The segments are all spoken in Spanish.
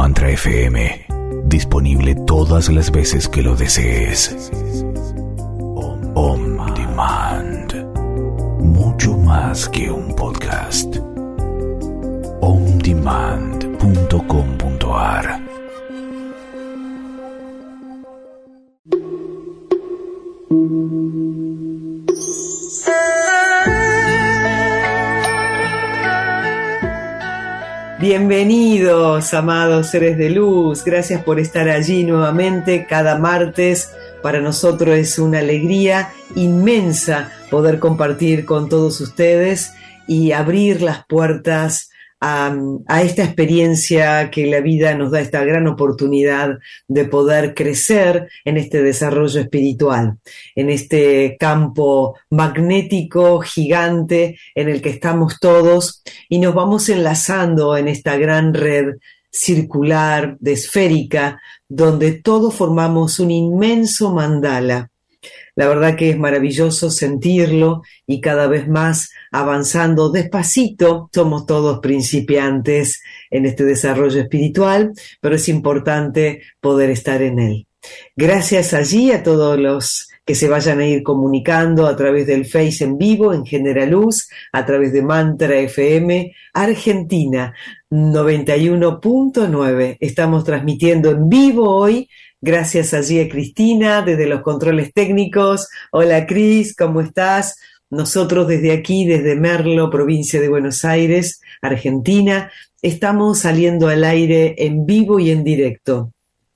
Mantra FM, disponible todas las veces que lo desees. On Demand, mucho más que un podcast. ondemand.com.ar. Bienvenidos, amados seres de luz. Gracias por estar allí nuevamente cada martes. Para nosotros es una alegría inmensa poder compartir con todos ustedes y abrir las puertas a esta experiencia que la vida nos da, esta gran oportunidad de poder crecer en este desarrollo espiritual, en este campo magnético gigante en el que estamos todos y nos vamos enlazando en esta gran red circular, esférica, donde todos formamos un inmenso mandala. La verdad que es maravilloso sentirlo y cada vez más avanzando despacito. Somos todos principiantes en este desarrollo espiritual, pero es importante poder estar en él. Gracias allí a todos los que se vayan a ir comunicando a través del Face en vivo, en Generaluz, a través de Mantra FM, Argentina 91.9. Estamos transmitiendo en vivo hoy. Gracias allí a Cristina desde los controles técnicos. Hola Cris, ¿cómo estás? Nosotros desde aquí, desde Merlo, provincia de Buenos Aires, Argentina, estamos saliendo al aire en vivo y en directo.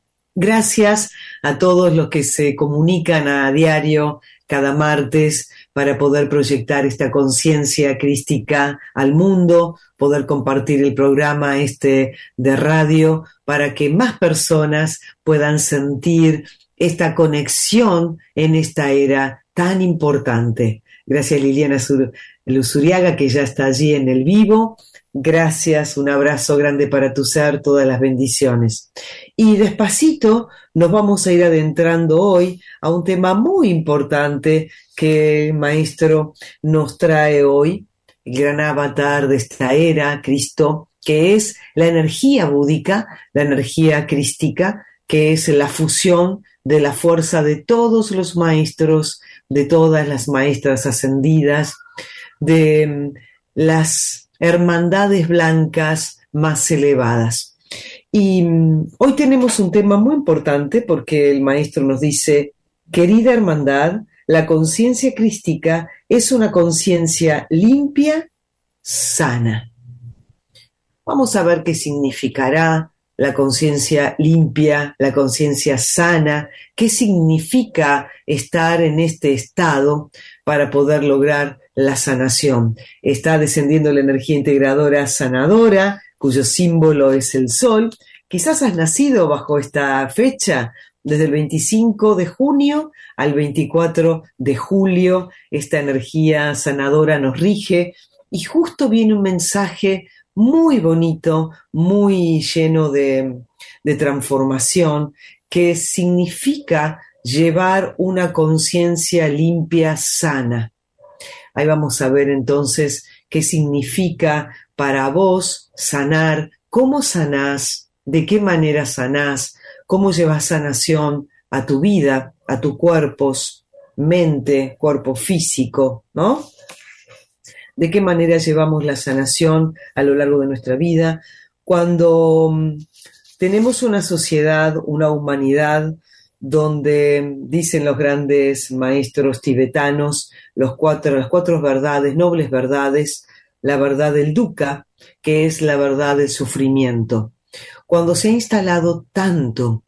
Gracias a todos los que se comunican a diario, cada martes, para poder proyectar esta conciencia crística al mundo, poder compartir el programa de radio para que más personas puedan sentir esta conexión en esta era tan importante. Gracias Liliana Luzuriaga, que ya está allí en el vivo. Gracias, un abrazo grande para tu ser, todas las bendiciones. Y despacito nos vamos a ir adentrando hoy a un tema muy importante que el maestro nos trae hoy, el gran avatar de esta era, Cristo, que es la energía búdica, la energía crística, que es la fusión de la fuerza de todos los maestros, de todas las maestras ascendidas, de las hermandades blancas más elevadas. Y hoy tenemos un tema muy importante porque el maestro nos dice: querida hermandad, la conciencia crística es una conciencia limpia, sana. Vamos a ver qué significará la conciencia limpia, la conciencia sana, qué significa estar en este estado para poder lograr la sanación. Está descendiendo la energía integradora sanadora, cuyo símbolo es el sol. Quizás has nacido bajo esta fecha, desde el 25 de junio al 24 de julio. Esta energía sanadora nos rige y justo viene un mensaje muy bonito, muy lleno de transformación, que significa llevar una conciencia limpia, sana. Ahí vamos a ver entonces qué significa para vos sanar, cómo sanás, de qué manera sanás, cómo llevas sanación a tu vida, a tus cuerpos, mente, cuerpo físico, ¿no? De qué manera llevamos la sanación a lo largo de nuestra vida. Cuando tenemos una sociedad, una humanidad, donde dicen los grandes maestros tibetanos las cuatro verdades, nobles verdades, la verdad del dukkha, que es la verdad del sufrimiento. Cuando se ha instalado tanto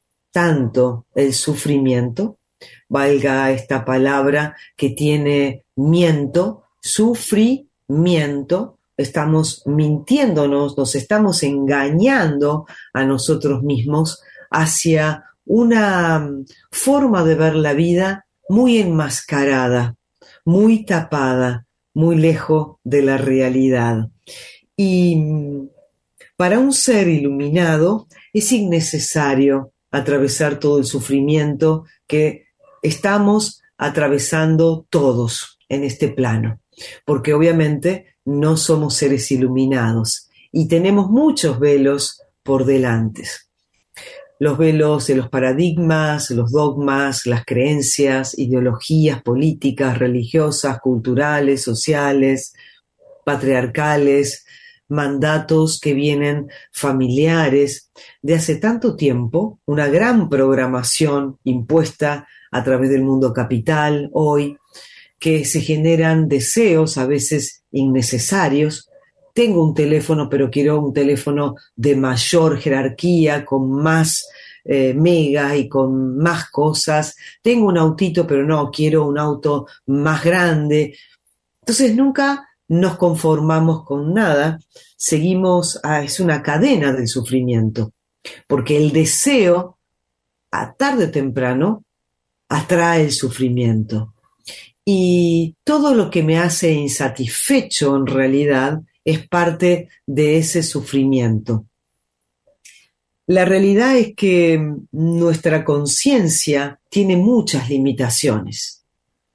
el sufrimiento, valga esta palabra que tiene miento, sufrimiento, estamos mintiéndonos, nos estamos engañando a nosotros mismos hacia una forma de ver la vida muy enmascarada, muy tapada, muy lejos de la realidad. Y para un ser iluminado es innecesario atravesar todo el sufrimiento que estamos atravesando todos en este plano, porque obviamente no somos seres iluminados y tenemos muchos velos por delante. Los velos de los paradigmas, los dogmas, las creencias, ideologías políticas, religiosas, culturales, sociales, patriarcales, mandatos que vienen familiares de hace tanto tiempo, una gran programación impuesta a través del mundo capital hoy, que se generan deseos a veces innecesarios. Tengo un teléfono, pero quiero un teléfono de mayor jerarquía, con más mega y con más cosas. Tengo un autito, pero no, quiero un auto más grande. Entonces nunca nos conformamos con nada, seguimos, es una cadena del sufrimiento, porque el deseo, a tarde o temprano, atrae el sufrimiento. Y todo lo que me hace insatisfecho en realidad es parte de ese sufrimiento. La realidad es que nuestra conciencia tiene muchas limitaciones.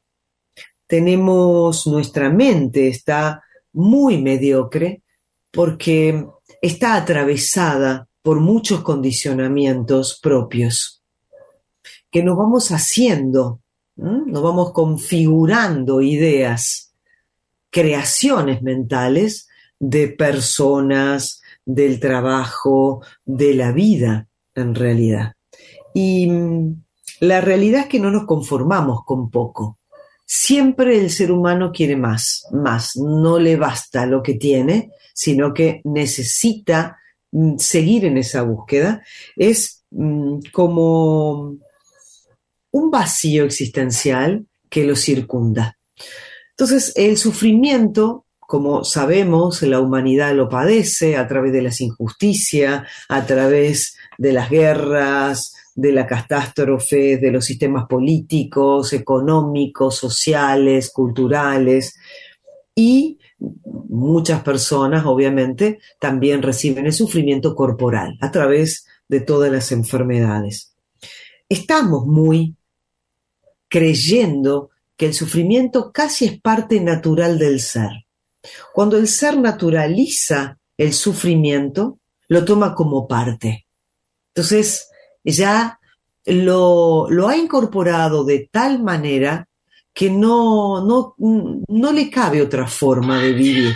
Nuestra mente está muy mediocre porque está atravesada por muchos condicionamientos propios que nos vamos haciendo, nos vamos configurando ideas, creaciones mentales de personas, del trabajo, de la vida en realidad. Y la realidad es que no nos conformamos con poco. Siempre el ser humano quiere más, no le basta lo que tiene, sino que necesita seguir en esa búsqueda. Es como un vacío existencial que lo circunda. Entonces, el sufrimiento, como sabemos, la humanidad lo padece a través de las injusticias, a través de las guerras, de la catástrofe, de los sistemas políticos, económicos, sociales, culturales, y muchas personas, obviamente, también reciben el sufrimiento corporal a través de todas las enfermedades. Estamos muy creyendo que el sufrimiento casi es parte natural del ser. Cuando el ser naturaliza el sufrimiento, lo toma como parte. Entonces, ya lo ha incorporado de tal manera que no le cabe otra forma de vivir.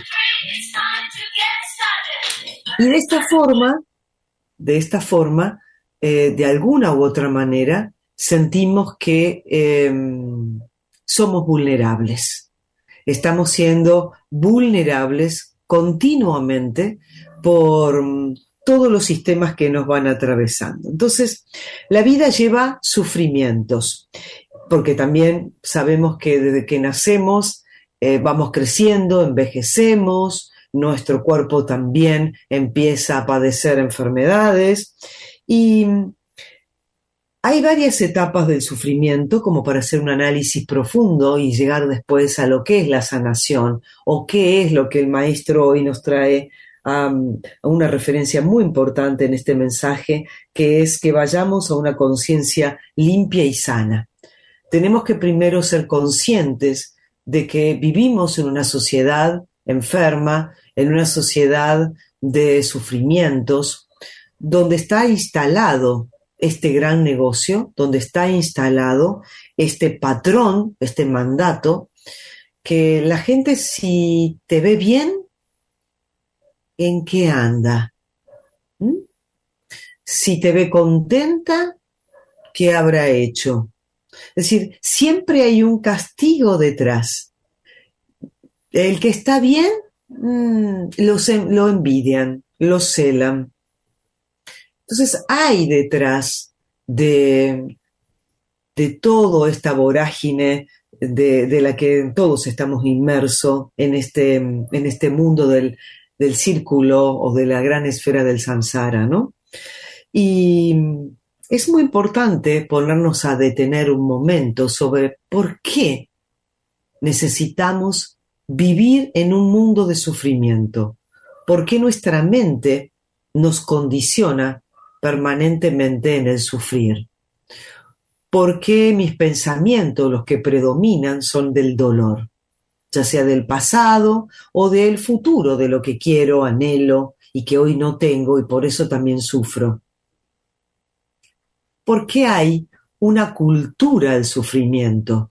Y de esta forma, de alguna u otra manera, sentimos que somos vulnerables. Estamos siendo vulnerables continuamente por todos los sistemas que nos van atravesando. Entonces, la vida lleva sufrimientos, porque también sabemos que desde que nacemos vamos creciendo, envejecemos, nuestro cuerpo también empieza a padecer enfermedades y hay varias etapas del sufrimiento como para hacer un análisis profundo y llegar después a lo que es la sanación o qué es lo que el maestro hoy nos trae a una referencia muy importante en este mensaje, que es que vayamos a una conciencia limpia y sana. Tenemos que primero ser conscientes de que vivimos en una sociedad enferma, en una sociedad de sufrimientos, donde está instalado este gran negocio, donde está instalado este patrón, este mandato, que la gente, si te ve bien, ¿en qué anda? Si te ve contenta, ¿qué habrá hecho? Es decir, siempre hay un castigo detrás. El que está bien, lo envidian, lo celan. Entonces hay detrás de toda esta vorágine de la que todos estamos inmersos en este mundo del círculo o de la gran esfera del samsara, ¿no? Y es muy importante ponernos a detener un momento sobre por qué necesitamos vivir en un mundo de sufrimiento, por qué nuestra mente nos condiciona permanentemente en el sufrir, por qué mis pensamientos, los que predominan, son del dolor, ya sea del pasado o del futuro, de lo que quiero, anhelo y que hoy no tengo y por eso también sufro? Porque hay una cultura del sufrimiento.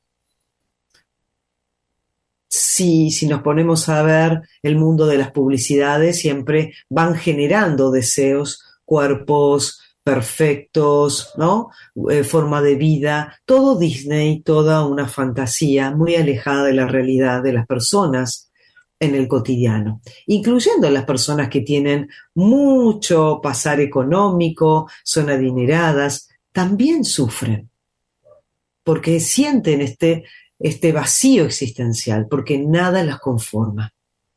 Si nos ponemos a ver el mundo de las publicidades, siempre van generando deseos, cuerpos perfectos, ¿no? Forma de vida, todo Disney, toda una fantasía muy alejada de la realidad de las personas en el cotidiano, incluyendo las personas que tienen mucho pasar económico, son adineradas, también sufren, porque sienten este vacío existencial, porque nada las conforma.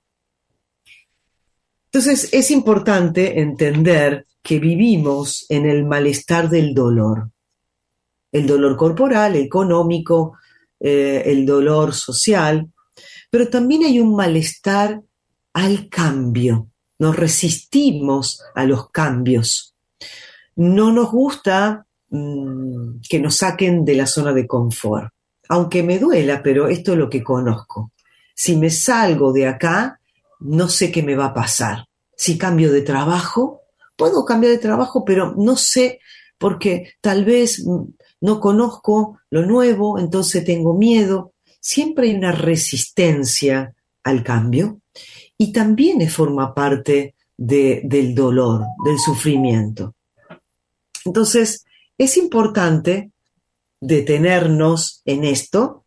Entonces es importante entender que vivimos en el malestar del dolor. El dolor corporal, económico, el dolor social, pero también hay un malestar al cambio. Nos resistimos a los cambios. No nos gusta que nos saquen de la zona de confort. Aunque me duela, pero esto es lo que conozco. Si me salgo de acá, no sé qué me va a pasar. Si cambio de trabajo, puedo cambiar de trabajo, pero no sé, porque tal vez no conozco lo nuevo, entonces tengo miedo. Siempre hay una resistencia al cambio y también forma parte del dolor, del sufrimiento. Entonces, es importante detenernos en esto,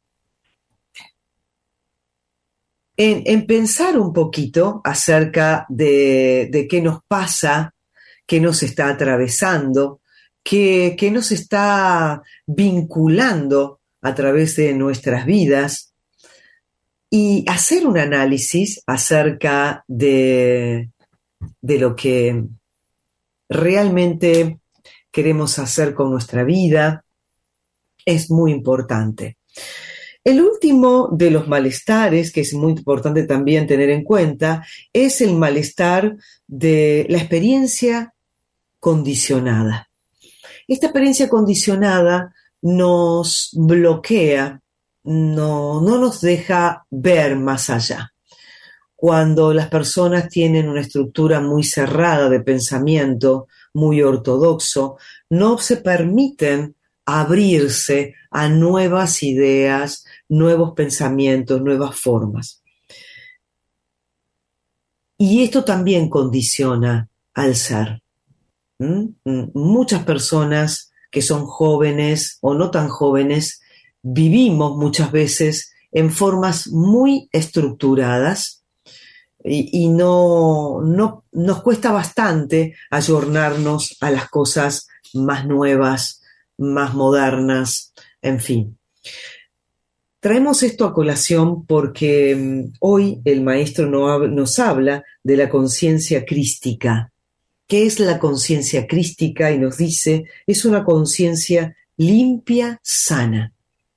en pensar un poquito acerca de qué nos pasa, qué nos está atravesando, qué nos está vinculando a través de nuestras vidas y hacer un análisis acerca de lo que realmente queremos hacer con nuestra vida. Es muy importante. El último de los malestares, que es muy importante también tener en cuenta, es el malestar de la experiencia condicionada. Esta experiencia condicionada nos bloquea, no nos deja ver más allá. Cuando las personas tienen una estructura muy cerrada de pensamiento, muy ortodoxo, no se permiten abrirse a nuevas ideas, nuevos pensamientos, nuevas formas. Y esto también condiciona al ser. Muchas personas que son jóvenes o no tan jóvenes vivimos muchas veces en formas muy estructuradas y no nos cuesta bastante ayornarnos a las cosas más nuevas, más modernas, en fin. Traemos esto a colación porque hoy el maestro nos habla de la conciencia crística. ¿Qué es la conciencia crística? Y nos dice, es una conciencia limpia, sana.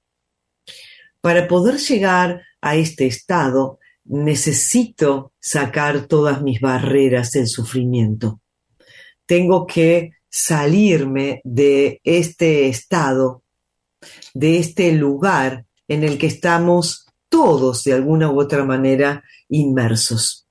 Para poder llegar a este estado, necesito sacar todas mis barreras del sufrimiento. Tengo que salirme de este estado, de este lugar en el que estamos todos de alguna u otra manera inmersos.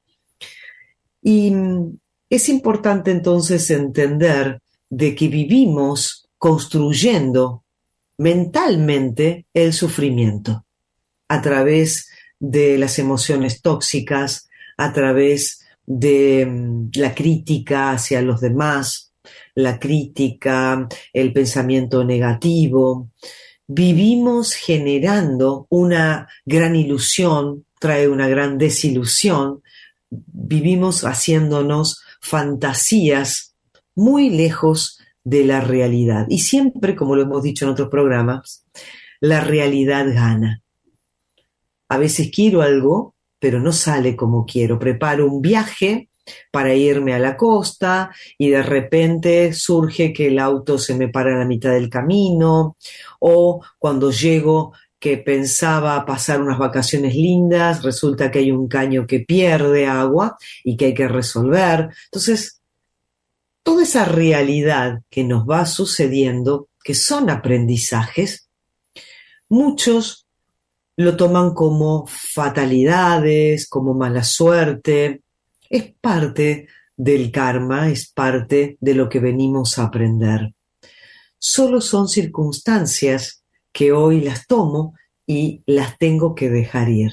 Y es importante entonces entender de que vivimos construyendo mentalmente el sufrimiento a través de las emociones tóxicas, a través de la crítica hacia los demás, la crítica, el pensamiento negativo. Vivimos generando una gran ilusión, trae una gran desilusión, vivimos haciéndonos fantasías muy lejos de la realidad. Y siempre, como lo hemos dicho en otros programas, la realidad gana. A veces quiero algo, pero no sale como quiero. Preparo un viaje para irme a la costa y de repente surge que el auto se me para a la mitad del camino, o cuando llego que pensaba pasar unas vacaciones lindas, resulta que hay un caño que pierde agua y que hay que resolver. Entonces, toda esa realidad que nos va sucediendo, que son aprendizajes, muchos lo toman como fatalidades, como mala suerte. Es parte del karma, es parte de lo que venimos a aprender. Solo son circunstancias que hoy las tomo y las tengo que dejar ir.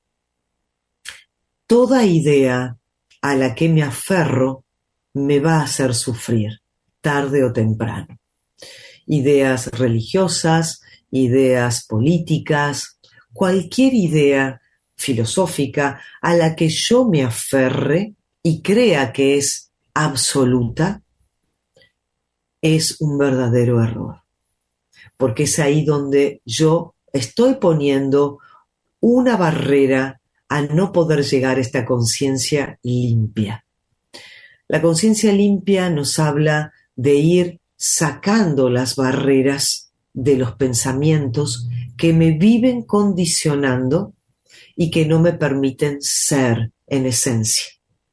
Toda idea a la que me aferro me va a hacer sufrir, tarde o temprano. Ideas religiosas, ideas políticas, cualquier idea filosófica a la que yo me aferre y crea que es absoluta, es un verdadero error. Porque es ahí donde yo estoy poniendo una barrera a no poder llegar a esta conciencia limpia. La conciencia limpia nos habla de ir sacando las barreras de los pensamientos que me viven condicionando y que no me permiten ser en esencia.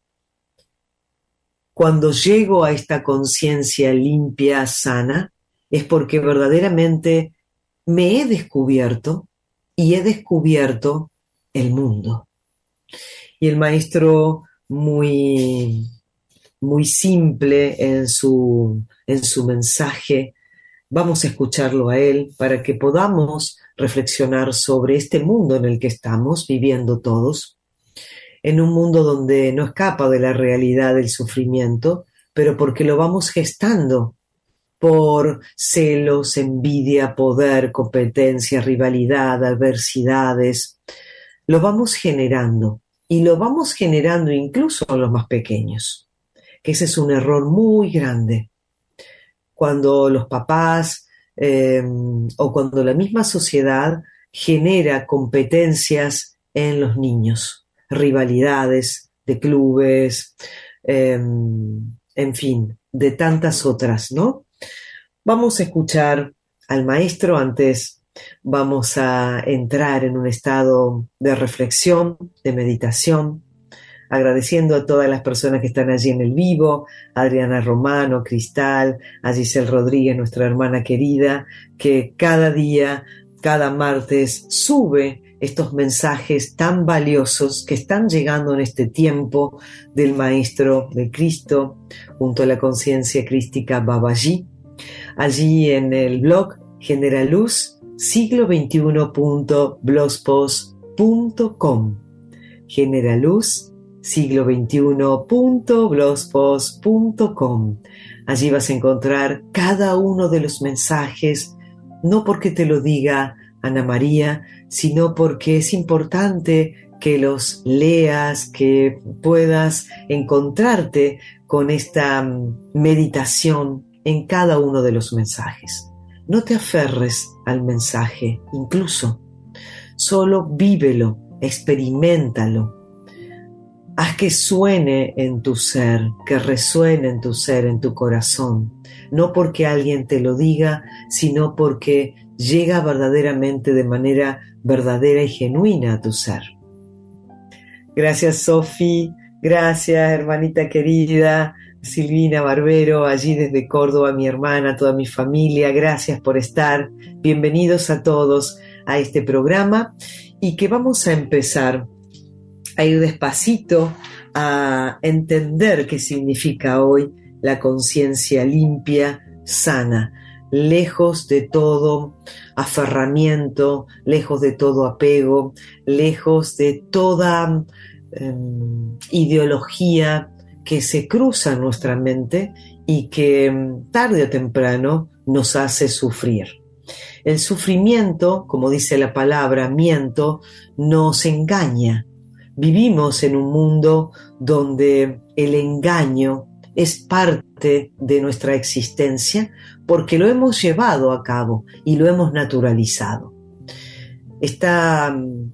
Cuando llego a esta conciencia limpia, sana, es porque verdaderamente me he descubierto y he descubierto el mundo. Y el maestro muy simple en su mensaje, vamos a escucharlo a él para que podamos reflexionar sobre este mundo en el que estamos viviendo todos, en un mundo donde no escapa de la realidad del sufrimiento, pero porque lo vamos gestando por celos, envidia, poder, competencia, rivalidad, adversidades. Lo vamos generando y lo vamos generando incluso en los más pequeños, que ese es un error muy grande. Cuando los papás o cuando la misma sociedad genera competencias en los niños, rivalidades de clubes, en fin, de tantas otras, ¿no? Vamos a escuchar al maestro, antes vamos a entrar en un estado de reflexión, de meditación, agradeciendo a todas las personas que están allí en el vivo, a Adriana Romano, Cristal, a Giselle Rodríguez, nuestra hermana querida, que cada día, cada martes sube estos mensajes tan valiosos que están llegando en este tiempo del Maestro de Cristo, junto a la conciencia crística Babaji, allí en el blog Generaluz, siglo21.blogspot.com. Generaluz, siglo21.blogspot.com. Allí vas a encontrar cada uno de los mensajes, no porque te lo diga Ana María, sino porque es importante que los leas, que puedas encontrarte con esta meditación en cada uno de los mensajes. No te aferres al mensaje, incluso. Solo vívelo, experiméntalo. Haz que suene en tu ser, que resuene en tu ser, en tu corazón. No porque alguien te lo diga, sino porque llega verdaderamente de manera verdadera y genuina a tu ser. Gracias, Sofi. Gracias, hermanita querida. Silvina Barbero, allí desde Córdoba, mi hermana, toda mi familia. Gracias por estar. Bienvenidos a todos a este programa y que vamos a empezar a ir despacito a entender qué significa hoy la conciencia limpia, sana, lejos de todo aferramiento, lejos de todo apego, lejos de toda ideología que se cruza en nuestra mente y que tarde o temprano nos hace sufrir. El sufrimiento, como dice la palabra, miento, nos engaña. Vivimos en un mundo donde el engaño es parte de nuestra existencia porque lo hemos llevado a cabo y lo hemos naturalizado. Esta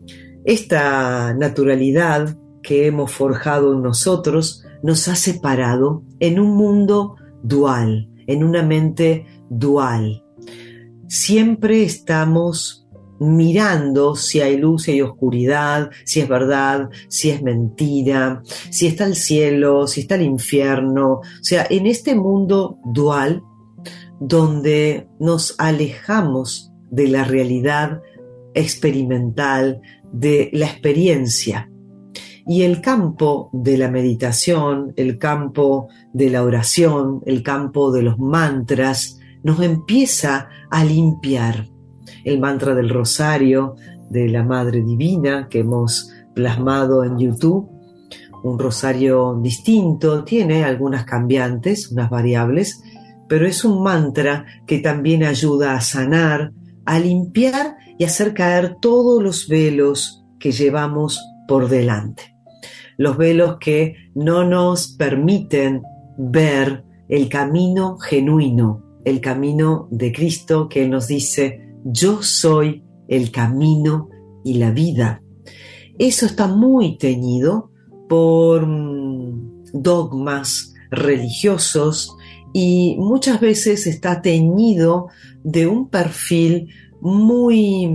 naturalidad que hemos forjado en nosotros nos ha separado en un mundo dual, en una mente dual. Siempre estamos mirando si hay luz, si hay oscuridad, si es verdad, si es mentira, si está el cielo, si está el infierno. O sea, en este mundo dual donde nos alejamos de la realidad experimental, de la experiencia. Y el campo de la meditación, el campo de la oración, el campo de los mantras, nos empieza a limpiar. El mantra del rosario de la Madre Divina que hemos plasmado en YouTube, un rosario distinto, tiene algunas cambiantes, unas variables, pero es un mantra que también ayuda a sanar, a limpiar y a hacer caer todos los velos que llevamos por delante. Los velos que no nos permiten ver el camino genuino, el camino de Cristo, que Él nos dice: yo soy el camino y la vida. Eso está muy teñido por dogmas religiosos y muchas veces está teñido de un perfil muy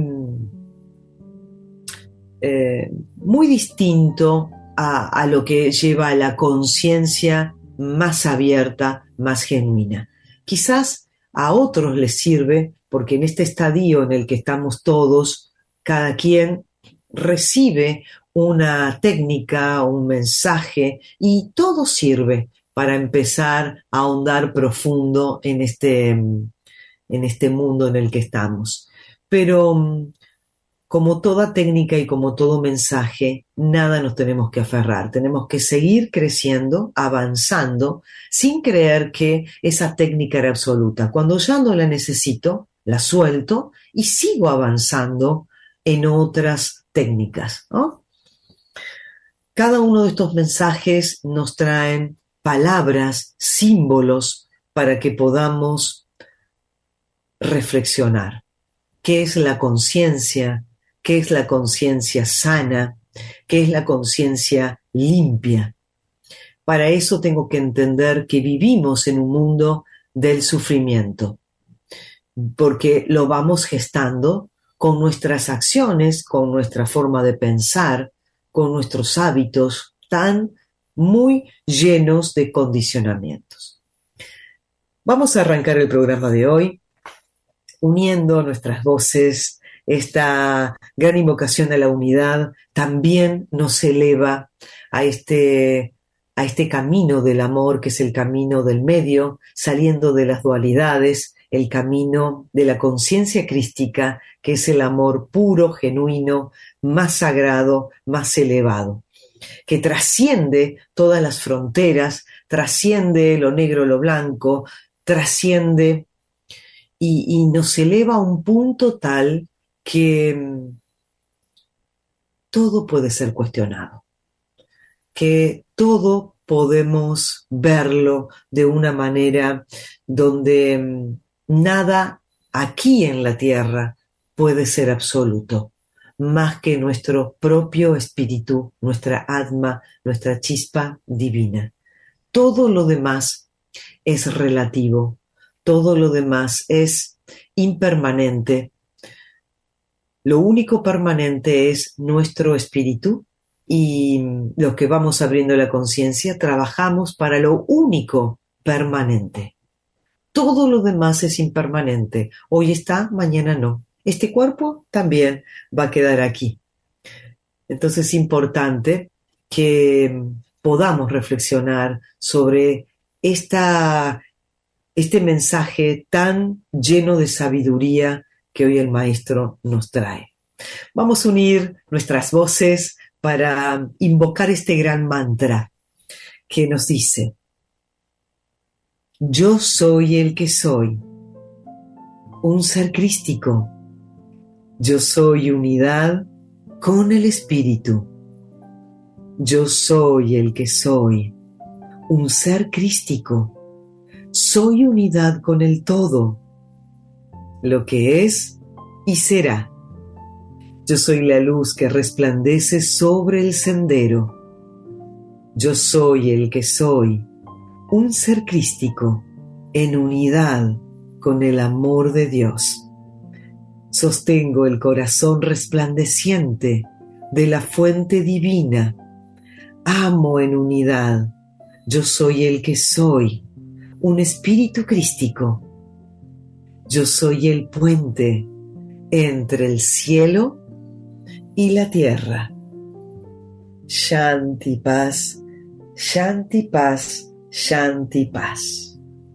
distinto a lo que lleva a la conciencia más abierta, más genuina. Quizás a otros les sirve porque en este estadio en el que estamos todos, cada quien recibe una técnica, un mensaje, y todo sirve para empezar a ahondar profundo en este mundo en el que estamos. Pero como toda técnica y como todo mensaje, nada nos tenemos que aferrar. Tenemos que seguir creciendo, avanzando, sin creer que esa técnica era absoluta. Cuando ya no la necesito, la suelto y sigo avanzando en otras técnicas, ¿no? Cada uno de estos mensajes nos traen palabras, símbolos, para que podamos reflexionar. ¿Qué es la conciencia? ¿Qué es la conciencia sana? ¿Qué es la conciencia limpia? Para eso tengo que entender que vivimos en un mundo del sufrimiento, porque lo vamos gestando con nuestras acciones, con nuestra forma de pensar, con nuestros hábitos tan muy llenos de condicionamientos. Vamos a arrancar el programa de hoy uniendo nuestras voces. Esta gran invocación a la unidad también nos eleva a este camino del amor, que es el camino del medio, saliendo de las dualidades, el camino de la conciencia crística, que es el amor puro, genuino, más sagrado, más elevado, que trasciende todas las fronteras, trasciende lo negro, lo blanco, trasciende y nos eleva a un punto tal que todo puede ser cuestionado, que todo podemos verlo de una manera donde nada aquí en la tierra puede ser absoluto, más que nuestro propio espíritu, nuestra alma, nuestra chispa divina. Todo lo demás es relativo, todo lo demás es impermanente. Lo único permanente es nuestro espíritu, y los que vamos abriendo la conciencia trabajamos para lo único permanente. Todo lo demás es impermanente. Hoy está, mañana no. Este cuerpo también va a quedar aquí. Entonces es importante que podamos reflexionar sobre este mensaje tan lleno de sabiduría que hoy el Maestro nos trae. Vamos a unir nuestras voces para invocar este gran mantra que nos dice: yo soy el que soy, un ser crístico. Yo soy unidad con el Espíritu. Yo soy el que soy, un ser crístico. Soy unidad con el todo, lo que es y será. Yo soy la luz que resplandece sobre el sendero. Yo soy el que soy, un ser crístico, en unidad con el amor de Dios. Sostengo el corazón resplandeciente de la fuente divina. Amo en unidad. Yo soy el que soy, un espíritu crístico. Yo soy el puente entre el cielo y la tierra. Shanti paz, Shanti paz, Shanti paz.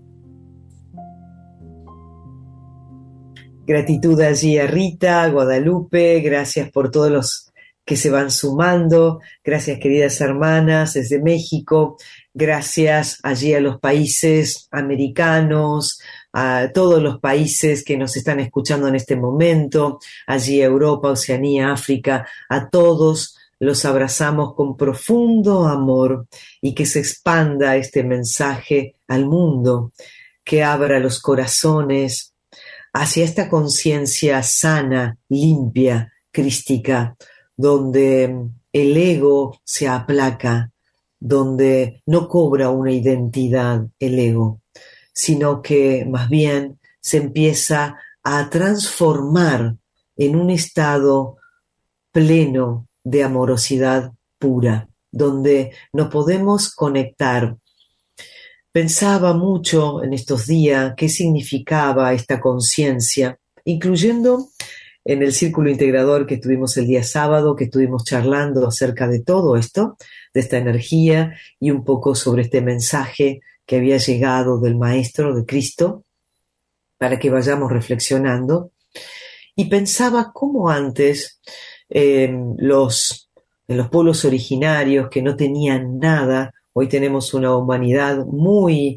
Gratitud allí a Rita, a Guadalupe, gracias por todos los que se van sumando, gracias queridas hermanas desde México, gracias allí a los países americanos, a todos los países que nos están escuchando en este momento, allí Europa, Oceanía, África, a todos los abrazamos con profundo amor y que se expanda este mensaje al mundo, que abra los corazones hacia esta conciencia sana, limpia, crística, donde el ego se aplaca, donde no cobra una identidad el ego, sino que más bien se empieza a transformar en un estado pleno de amorosidad pura, donde nos podemos conectar. Pensaba mucho en estos días qué significaba esta conciencia, incluyendo en el círculo integrador que tuvimos el día sábado, que estuvimos charlando acerca de todo esto, de esta energía y un poco sobre este mensaje que había llegado del Maestro, de Cristo, para que vayamos reflexionando. Y pensaba cómo antes en los pueblos originarios que no tenían nada, hoy tenemos una humanidad muy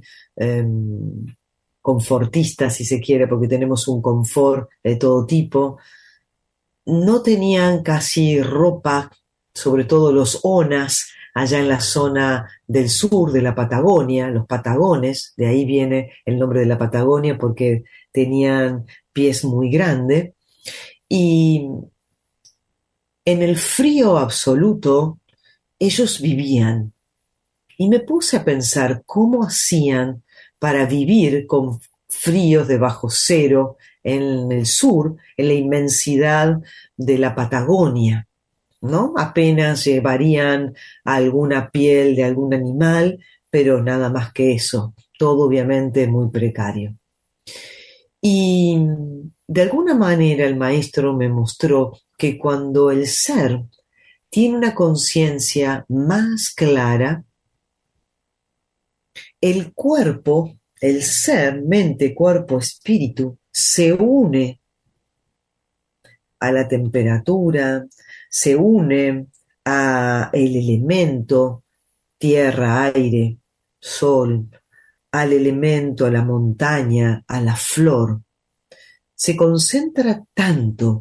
confortista, si se quiere, porque tenemos un confort de todo tipo. No tenían casi ropa, sobre todo los onas, allá en la zona del sur de la Patagonia, los patagones, de ahí viene el nombre de la Patagonia porque tenían pies muy grandes. Y en el frío absoluto ellos vivían. Y me puse a pensar cómo hacían para vivir con fríos de bajo cero en el sur, en la inmensidad de la Patagonia, ¿no? Apenas llevarían alguna piel de algún animal, pero nada más que eso. Todo obviamente muy precario. Y de alguna manera el maestro me mostró que cuando el ser tiene una conciencia más clara, el cuerpo, el ser, mente, cuerpo, espíritu, se une a la temperatura, se une a el elemento tierra, aire, sol, al elemento, a la montaña, a la flor. Se concentra tanto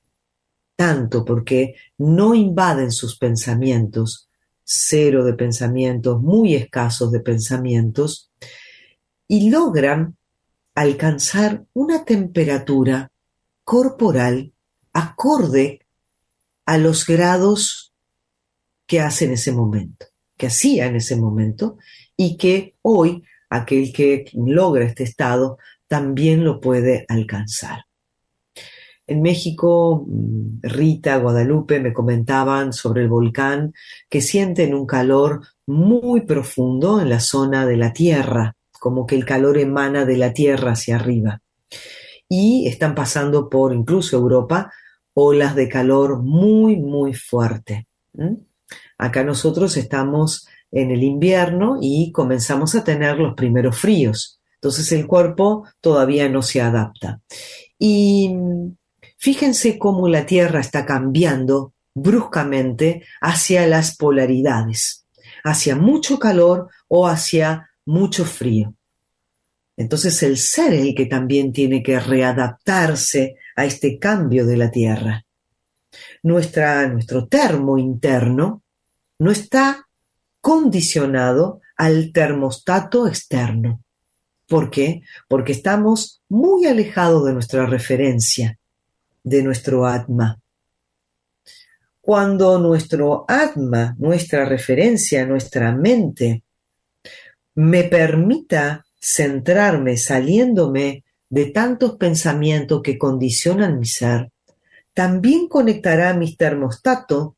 porque no invaden sus pensamientos, cero de pensamientos, muy escasos de pensamientos, y logran alcanzar una temperatura corporal acorde a los grados que hace en ese momento, que hacía en ese momento, y que hoy aquel que logra este estado también lo puede alcanzar. En México, Rita, Guadalupe me comentaban sobre el volcán que sienten un calor muy profundo en la zona de la tierra, como que el calor emana de la tierra hacia arriba. Y están pasando por, incluso Europa, olas de calor muy, muy fuerte. Acá nosotros estamos en el invierno y comenzamos a tener los primeros fríos. Entonces el cuerpo todavía no se adapta. Y fíjense cómo la Tierra está cambiando bruscamente hacia las polaridades, hacia mucho calor o hacia mucho frío. Entonces el ser es el que también tiene que readaptarse a este cambio de la Tierra. Nuestro termo interno no está condicionado al termostato externo. ¿Por qué? Porque estamos muy alejados de nuestra referencia, de nuestro Atma. Cuando nuestro Atma, nuestra referencia, nuestra mente, me permita centrarme saliéndome de tantos pensamientos que condicionan mi ser, también conectará mi termostato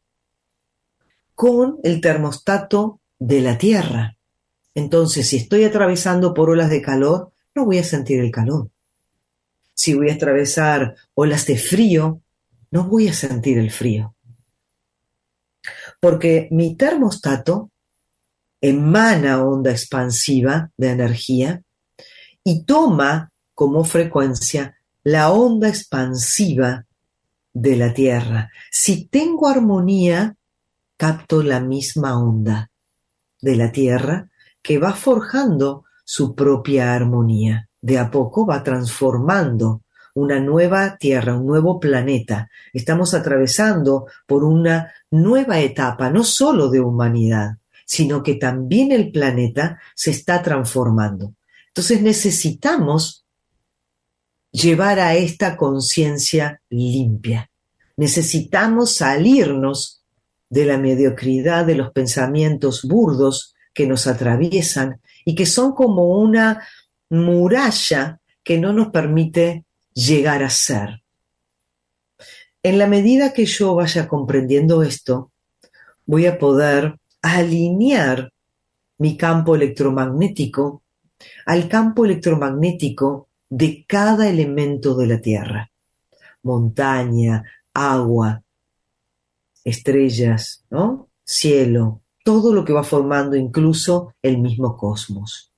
con el termostato de la Tierra. Entonces, si estoy atravesando por olas de calor, no voy a sentir el calor. Si voy a atravesar olas de frío, no voy a sentir el frío. porque mi termostato emana onda expansiva de energía y toma como frecuencia la onda expansiva de la Tierra. Si tengo armonía, capto la misma onda de la Tierra que va forjando su propia armonía. De a poco va transformando una nueva Tierra, un nuevo planeta. Estamos atravesando por una nueva etapa, no solo de humanidad, sino que también el planeta se está transformando. Entonces necesitamos llevar a esta conciencia limpia. Necesitamos salirnos de la mediocridad de los pensamientos burdos que nos atraviesan y que son como una muralla que no nos permite llegar a ser. En la medida que yo vaya comprendiendo esto, voy a poder alinear mi campo electromagnético al campo electromagnético de cada elemento de la Tierra. Montaña, agua, estrellas, ¿no? Cielo, todo lo que va formando incluso el mismo cosmos.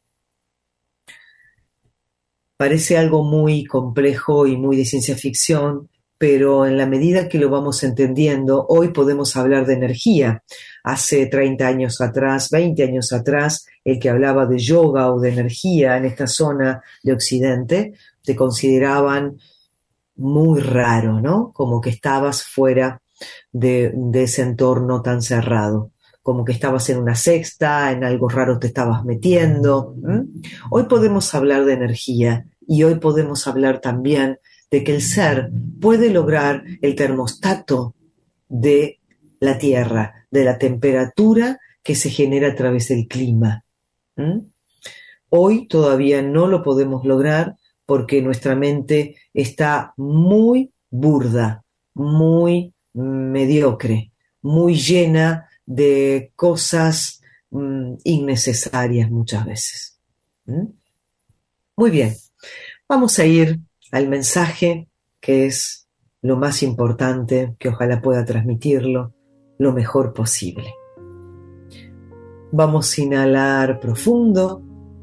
Parece algo muy complejo y muy de ciencia ficción, pero en la medida que lo vamos entendiendo, hoy podemos hablar de energía. Hace 30 años atrás, 20 años atrás, el que hablaba de yoga o de energía en esta zona de Occidente, te consideraban muy raro, ¿no? Como que estabas fuera de ese entorno tan cerrado, como que estabas en una secta, en algo raro te estabas metiendo. Hoy podemos hablar de energía y hoy podemos hablar también de que el ser puede lograr el termostato de la Tierra, de la temperatura que se genera a través del clima. Hoy todavía no lo podemos lograr porque nuestra mente está muy burda, muy mediocre, muy llena de cosas innecesarias muchas veces. Muy bien, vamos a ir al mensaje que es lo más importante, que ojalá pueda transmitirlo lo mejor posible. Vamos a inhalar profundo.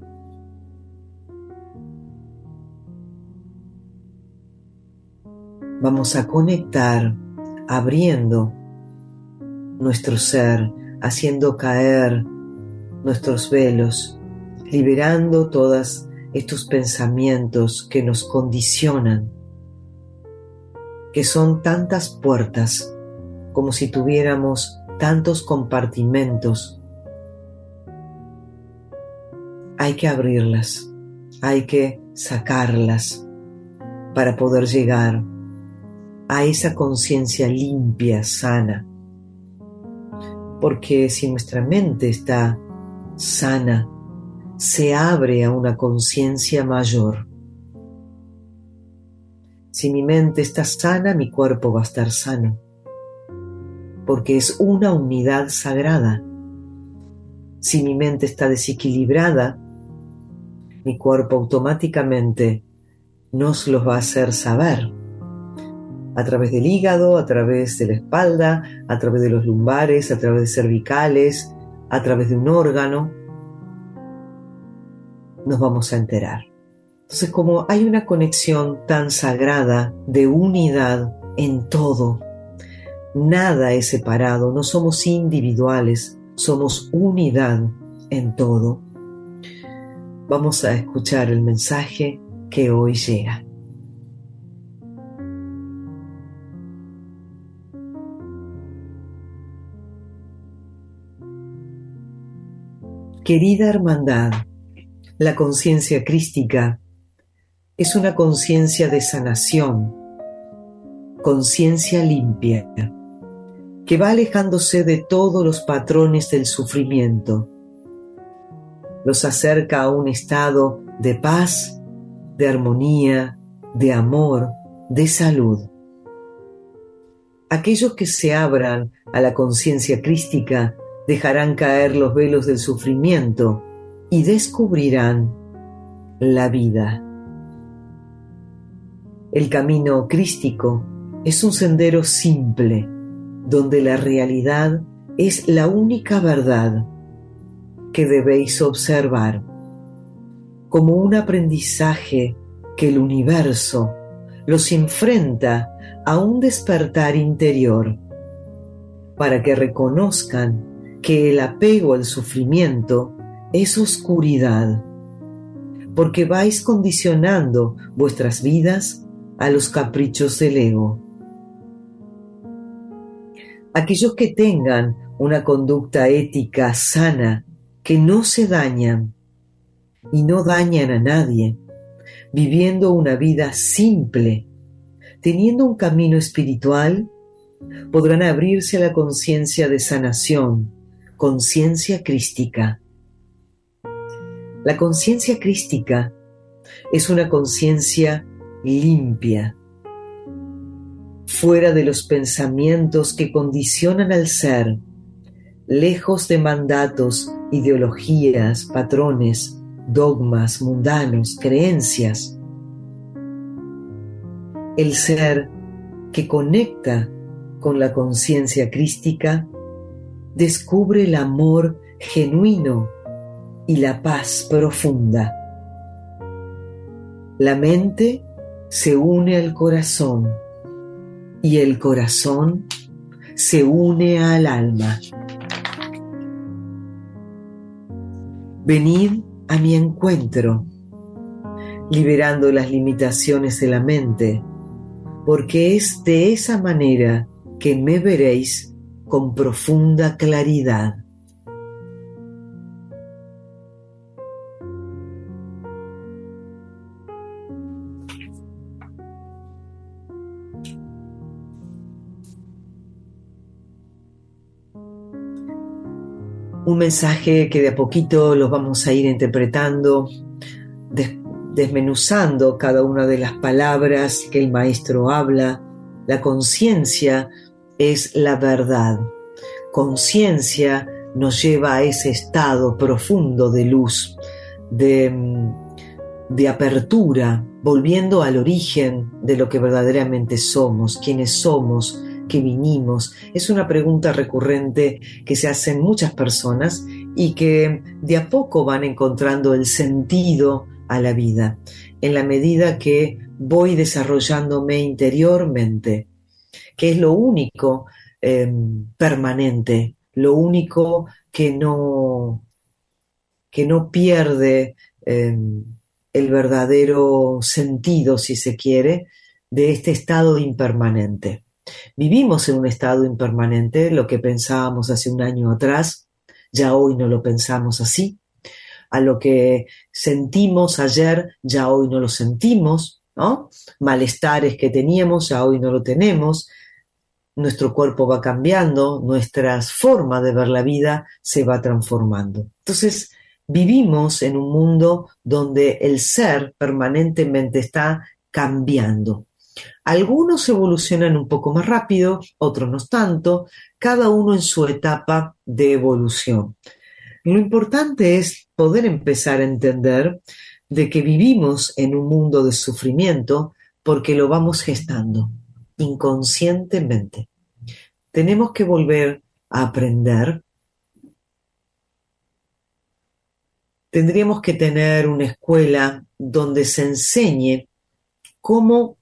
Vamos a conectar, abriendo nuestro ser, haciendo caer nuestros velos, liberando todos estos pensamientos que nos condicionan, que son tantas puertas, como si tuviéramos tantos compartimentos. Hay que abrirlas, hay que sacarlas para poder llegar a esa conciencia limpia, sana. Porque si nuestra mente está sana, se abre a una conciencia mayor. Si mi mente está sana, mi cuerpo va a estar sano, porque es una unidad sagrada. Si mi mente está desequilibrada, mi cuerpo automáticamente nos los va a hacer saber. A través del hígado, a través de la espalda, a través de los lumbares, a través de cervicales, a través de un órgano, nos vamos a enterar. Entonces, como hay una conexión tan sagrada de unidad en todo, nada es separado, no somos individuales, somos unidad en todo. Vamos a escuchar el mensaje que hoy llega. Querida hermandad, la conciencia crística es una conciencia de sanación, conciencia limpia, que va alejándose de todos los patrones del sufrimiento. Los acerca a un estado de paz, de armonía, de amor, de salud. Aquellos que se abran a la conciencia crística dejarán caer los velos del sufrimiento y descubrirán la vida. El camino crístico es un sendero simple, donde la realidad es la única verdad que debéis observar, como un aprendizaje que el universo los enfrenta a un despertar interior, para que reconozcan que el apego al sufrimiento es oscuridad, porque vais condicionando vuestras vidas a los caprichos del ego. Aquellos que tengan una conducta ética sana, que no se dañan y no dañan a nadie, viviendo una vida simple, teniendo un camino espiritual, podrán abrirse a la conciencia de sanación, conciencia crística. La conciencia crística es una conciencia limpia, fuera de los pensamientos que condicionan al ser, lejos de mandatos, ideologías, patrones, dogmas mundanos, creencias. El ser que conecta con la conciencia crística descubre el amor genuino y la paz profunda. La mente se une al corazón y el corazón se une al alma. Venid a mi encuentro, liberando las limitaciones de la mente, porque es de esa manera que me veréis con profunda claridad. Un mensaje que de a poquito los vamos a ir interpretando, desmenuzando cada una de las palabras que el maestro habla. La conciencia es la verdad. Conciencia nos lleva a ese estado profundo de luz, de apertura, volviendo al origen de lo que verdaderamente somos, quiénes somos, qué vinimos. Es una pregunta recurrente que se hacen muchas personas y que de a poco van encontrando el sentido a la vida, en la medida que voy desarrollándome interiormente, que es lo único permanente, lo único que no pierde el verdadero sentido, si se quiere, de este estado impermanente. Vivimos en un estado impermanente, lo que pensábamos hace un año atrás, ya hoy no lo pensamos así. A lo que sentimos ayer, ya hoy no lo sentimos, ¿no? Malestares que teníamos, ya hoy no lo tenemos. Nuestro cuerpo va cambiando, nuestra forma de ver la vida se va transformando. Entonces, vivimos en un mundo donde el ser permanentemente está cambiando. Algunos evolucionan un poco más rápido, otros no tanto, cada uno en su etapa de evolución. Lo importante es poder empezar a entender de que vivimos en un mundo de sufrimiento porque lo vamos gestando inconscientemente. Tenemos que volver a aprender. Tendríamos que tener una escuela donde se enseñe cómo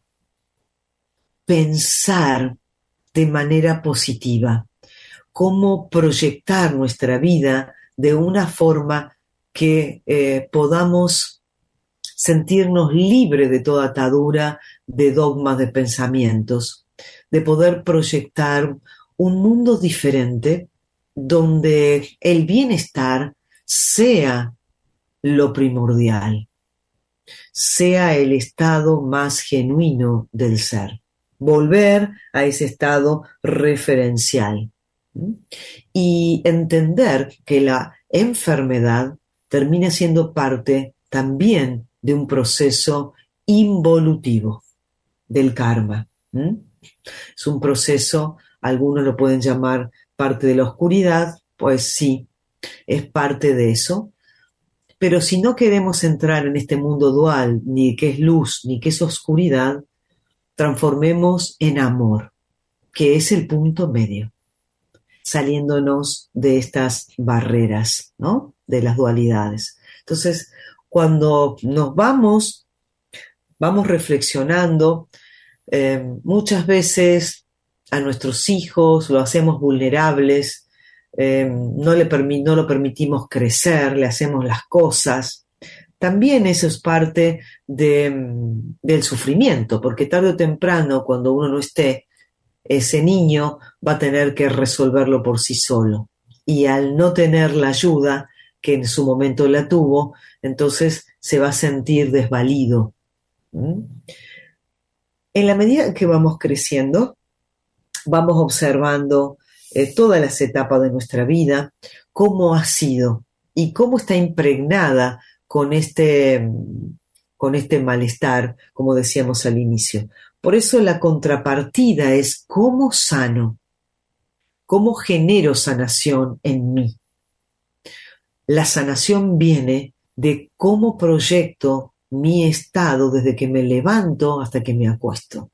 pensar de manera positiva, cómo proyectar nuestra vida de una forma que podamos sentirnos libres de toda atadura de dogmas de pensamientos, de poder proyectar un mundo diferente donde el bienestar sea lo primordial, sea el estado más genuino del ser, volver a ese estado referencial y entender que la enfermedad termina siendo parte también de un proceso involutivo del karma. Es un proceso, algunos lo pueden llamar parte de la oscuridad, pues sí, es parte de eso. Pero si no queremos entrar en este mundo dual, ni que es luz, ni que es oscuridad, transformemos en amor, que es el punto medio. saliéndonos de estas barreras, ¿no? De las dualidades. Entonces, cuando nos vamos reflexionando, muchas veces a nuestros hijos lo hacemos vulnerables, no lo permitimos crecer, le hacemos las cosas. También eso es parte del sufrimiento, porque tarde o temprano, cuando uno no esté, ese niño va a tener que resolverlo por sí solo. Y al no tener la ayuda que en su momento la tuvo, entonces se va a sentir desvalido. ¿Mm? En la medida que vamos creciendo, vamos observando todas las etapas de nuestra vida, cómo ha sido y cómo está impregnada con este malestar, como decíamos al inicio. Por eso la contrapartida es cómo sano, cómo genero sanación en mí. La sanación viene de cómo proyecto mi estado desde que me levanto hasta que me acuesto.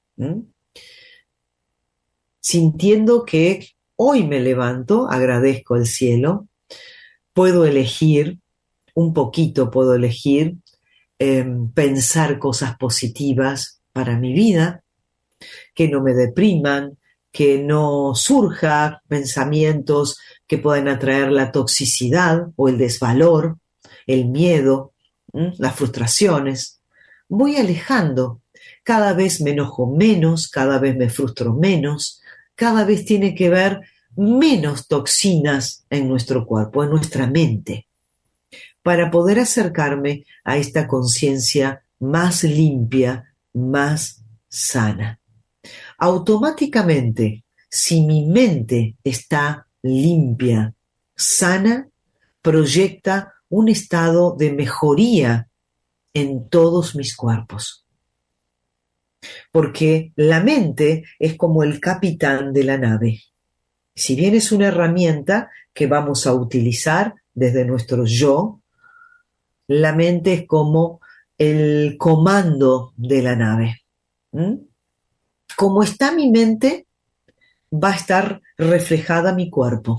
Sintiendo que hoy me levanto, agradezco al cielo, puedo elegir, un poquito puedo elegir, pensar cosas positivas para mi vida, que no me depriman, que no surja pensamientos que puedan atraer la toxicidad o el desvalor, el miedo, las frustraciones. Voy alejando, cada vez me enojo menos, cada vez me frustro menos, cada vez tiene que ver menos toxinas en nuestro cuerpo, en nuestra mente, para poder acercarme a esta conciencia más limpia, más sana. Automáticamente, si mi mente está limpia, sana, proyecta un estado de mejoría en todos mis cuerpos. Porque la mente es como el capitán de la nave. Si bien es una herramienta que vamos a utilizar desde nuestro yo, la mente es como el comando de la nave. Como está mi mente, va a estar reflejada mi cuerpo.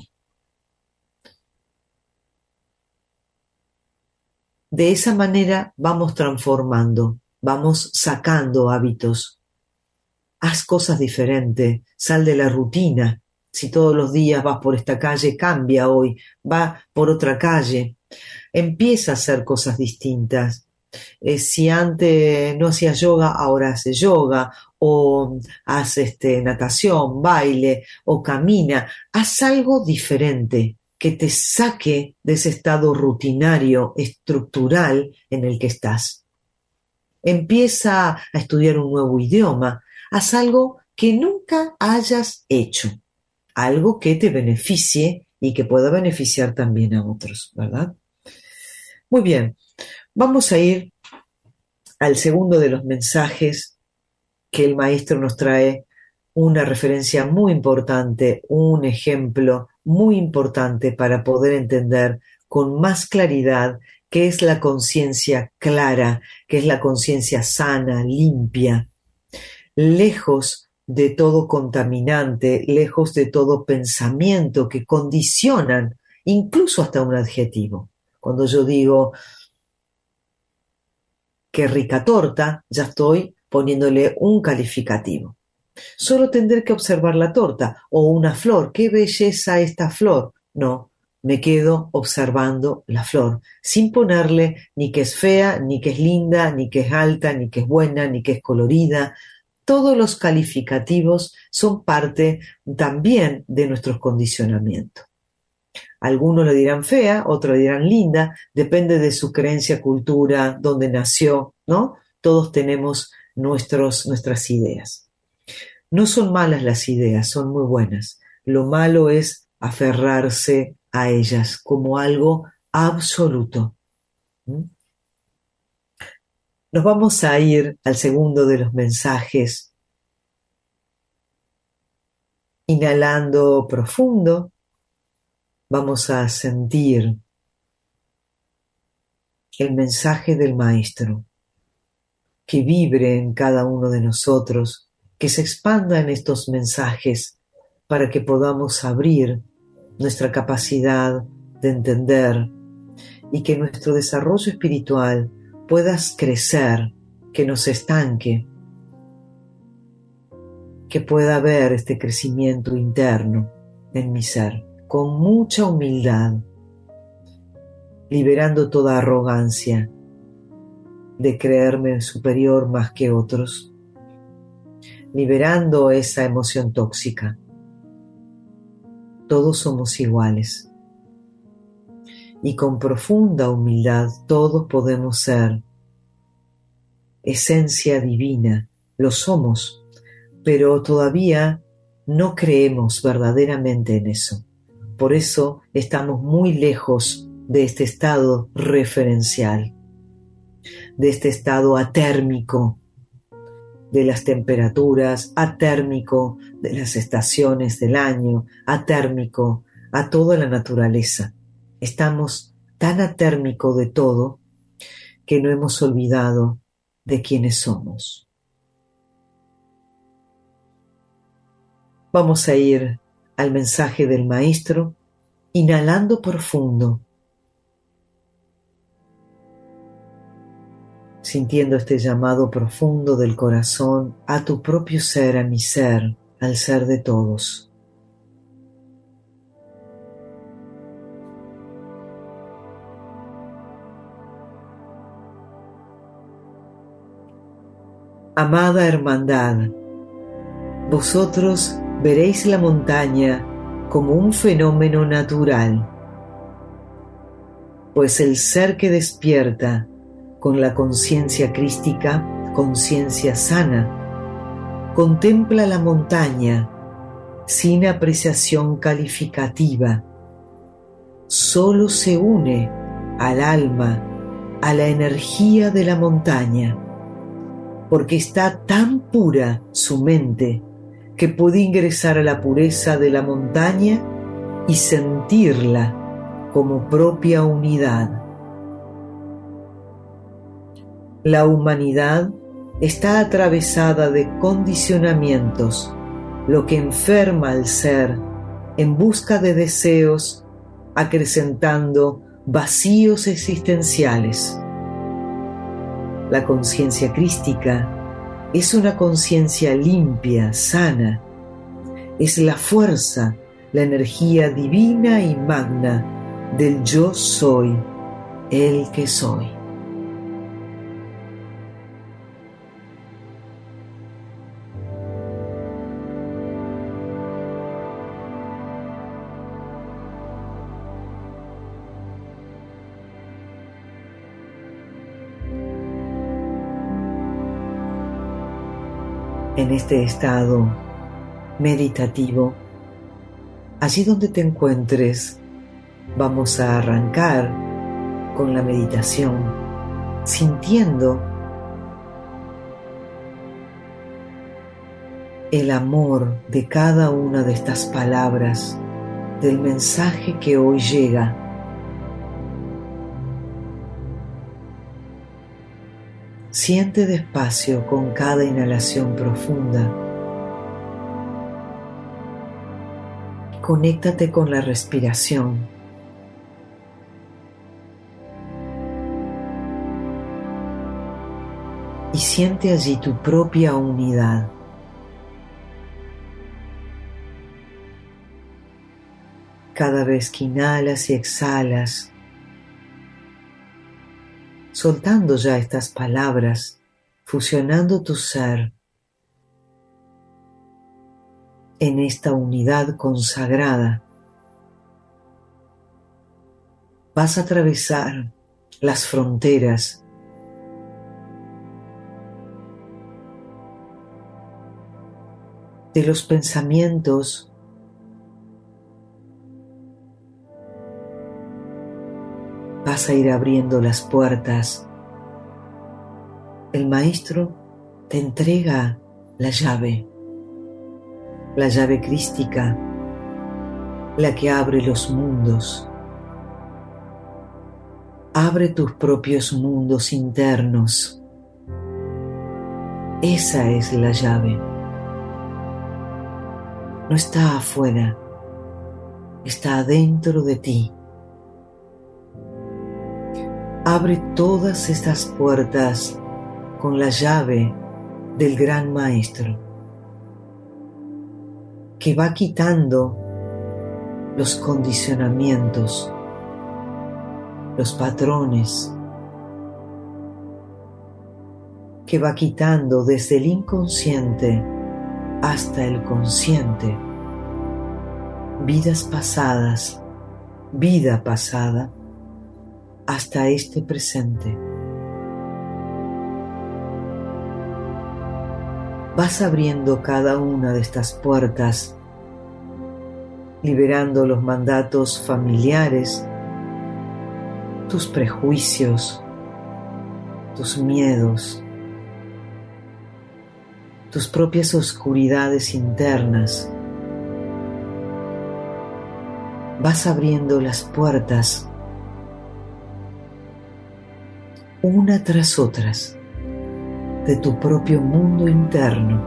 De esa manera vamos transformando, vamos sacando hábitos. Haz cosas diferentes, sal de la rutina. Si todos los días vas por esta calle, cambia hoy, va por otra calle. Empieza a hacer cosas distintas. Si antes no hacías yoga, ahora haces yoga, o haz natación, baile, o camina. Haz algo diferente que te saque de ese estado rutinario, estructural en el que estás. Empieza a estudiar un nuevo idioma. Haz algo que nunca hayas hecho. Algo que te beneficie y que pueda beneficiar también a otros, ¿verdad? Muy bien, vamos a ir al segundo de los mensajes que el maestro nos trae, una referencia muy importante, un ejemplo muy importante para poder entender con más claridad qué es la conciencia clara, qué es la conciencia sana, limpia, lejos de todo contaminante, lejos de todo pensamiento que condicionan incluso hasta un adjetivo. Cuando yo digo qué rica torta, ya estoy poniéndole un calificativo. Solo tendré que observar la torta o una flor. ¡Qué belleza esta flor! No, me quedo observando la flor, sin ponerle ni que es fea, ni que es linda, ni que es alta, ni que es buena, ni que es colorida. Todos los calificativos son parte también de nuestros condicionamientos. Algunos le dirán fea, otros le dirán linda, depende de su creencia, cultura, dónde nació, ¿no? Todos tenemos nuestras ideas. No son malas las ideas, son muy buenas. Lo malo es aferrarse a ellas como algo absoluto. Nos vamos a ir al segundo de los mensajes, inhalando profundo. Vamos a sentir el mensaje del maestro, que vibre en cada uno de nosotros, que se expanda en estos mensajes para que podamos abrir nuestra capacidad de entender y que nuestro desarrollo espiritual pueda crecer, que no se estanque, que pueda haber este crecimiento interno en mi ser, con mucha humildad, liberando toda arrogancia de creerme superior más que otros, liberando esa emoción tóxica. Todos somos iguales y con profunda humildad todos podemos ser esencia divina, lo somos, pero todavía no creemos verdaderamente en eso. Por eso estamos muy lejos de este estado referencial, de este estado atérmico, de las temperaturas, atérmico de las estaciones del año, atérmico a toda la naturaleza. Estamos tan atérmico de todo que no hemos olvidado de quiénes somos. Vamos a ir al mensaje del Maestro, inhalando profundo, sintiendo este llamado profundo del corazón a tu propio ser, a mi ser, al ser de todos. Amada hermandad, vosotros veréis la montaña como un fenómeno natural, pues el ser que despierta con la conciencia crística, conciencia sana, contempla la montaña sin apreciación calificativa, solo se une al alma, a la energía de la montaña, porque está tan pura su mente que puede ingresar a la pureza de la montaña y sentirla como propia unidad. La humanidad está atravesada de condicionamientos, lo que enferma al ser en busca de deseos, acrecentando vacíos existenciales. La conciencia crística es una conciencia limpia, sana. Es la fuerza, la energía divina y magna del yo soy, el que soy. En este estado meditativo, allí donde te encuentres, vamos a arrancar con la meditación, sintiendo el amor de cada una de estas palabras, del mensaje que hoy llega. Siente despacio con cada inhalación profunda. Conéctate con la respiración. Y siente allí tu propia unidad. Cada vez que inhalas y exhalas, soltando ya estas palabras, fusionando tu ser en esta unidad consagrada, vas a atravesar las fronteras de los pensamientos vas a ir abriendo las puertas. El Maestro te entrega la llave crística, la que abre los mundos. Abre tus propios mundos internos. Esa es la llave. No está afuera, está adentro de ti. Abre todas estas puertas con la llave del Gran Maestro, que va quitando los condicionamientos, los patrones, que va quitando desde el inconsciente hasta el consciente vidas pasadas, vida pasada, hasta este presente. Vas abriendo cada una de estas puertas, liberando los mandatos familiares, tus prejuicios, tus miedos, tus propias oscuridades internas. Vas abriendo las puertas una tras otras de tu propio mundo interno.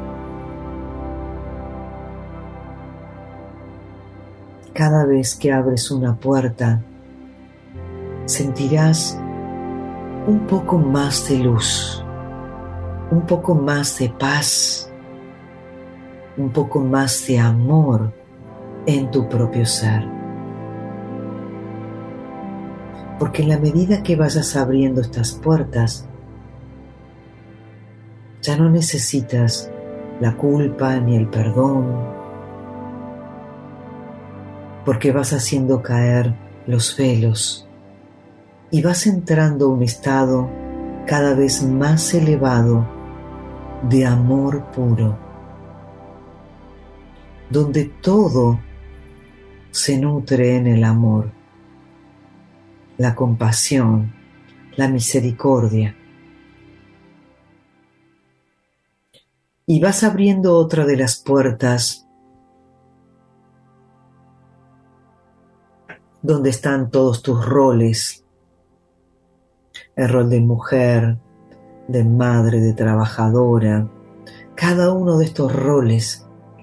Cada vez que abres una puerta, sentirás un poco más de luz, un poco más de paz, un poco más de amor en tu propio ser. Porque en la medida que vayas abriendo estas puertas, ya no necesitas la culpa ni el perdón, porque vas haciendo caer los velos y vas entrando a un estado cada vez más elevado de amor puro, donde todo se nutre en el amor, la compasión, la misericordia. Y vas abriendo otra de las puertas donde están todos tus roles, el rol de mujer, de madre, de trabajadora. Cada uno de estos roles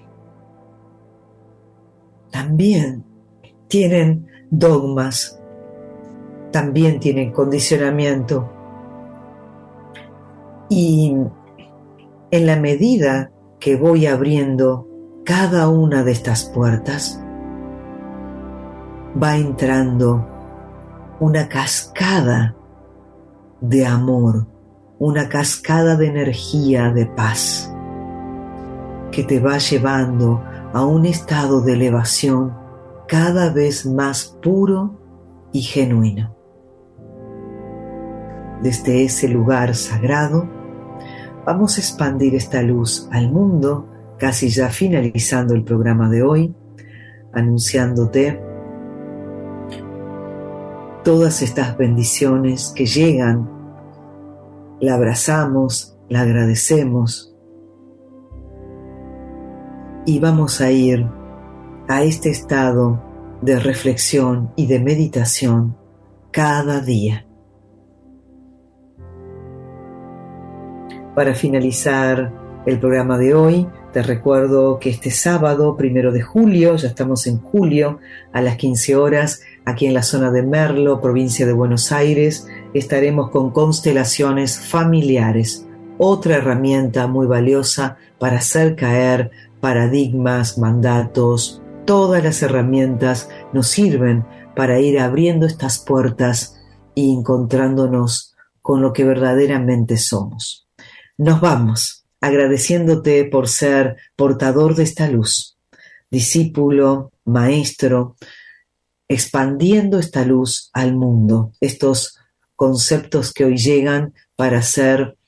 también tienen dogmas, también tienen condicionamiento. Y en la medida que voy abriendo cada una de estas puertas, va entrando una cascada de amor, una cascada de energía, de paz, que te va llevando a un estado de elevación cada vez más puro y genuino. Desde ese lugar sagrado, vamos a expandir esta luz al mundo, casi ya finalizando el programa de hoy, anunciándote todas estas bendiciones que llegan. La abrazamos, la agradecemos y vamos a ir a este estado de reflexión y de meditación cada día. Para finalizar el programa de hoy, te recuerdo que este sábado, 1 de julio, ya estamos en julio, a las 15 horas, aquí en la zona de Merlo, provincia de Buenos Aires, estaremos con constelaciones familiares, otra herramienta muy valiosa para hacer caer paradigmas, mandatos. Todas las herramientas nos sirven para ir abriendo estas puertas y encontrándonos con lo que verdaderamente somos. Nos vamos agradeciéndote por ser portador de esta luz, discípulo, maestro, expandiendo esta luz al mundo, estos conceptos que hoy llegan para ser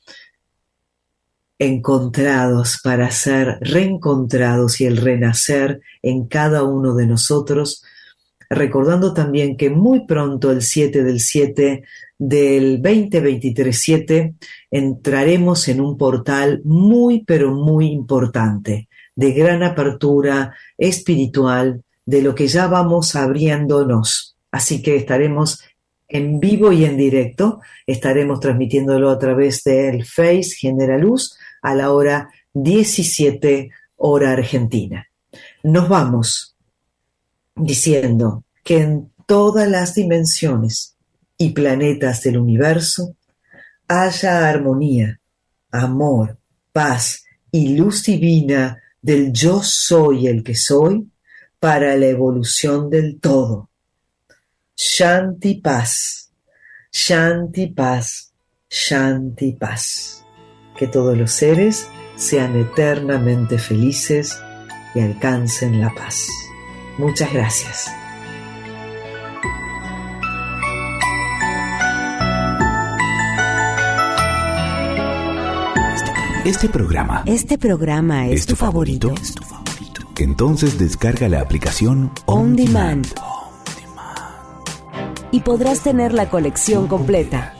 encontrados, para ser reencontrados y el renacer en cada uno de nosotros, recordando también que muy pronto, el 7/7 del 2023, entraremos en un portal muy, pero muy importante, de gran apertura espiritual, de lo que ya vamos abriéndonos. Así que estaremos en vivo y en directo, estaremos transmitiéndolo a través del Face Genera Luz a la hora 17 hora argentina. Nos vamos diciendo que en todas las dimensiones y planetas del universo haya armonía, amor, paz y luz divina del yo soy el que soy para la evolución del todo. Shanti paz, Shanti paz, Shanti paz. Que todos los seres sean eternamente felices y alcancen la paz. Muchas gracias. Este programa es tu favorito. Entonces descarga la aplicación On Demand. Y podrás tener la colección completa.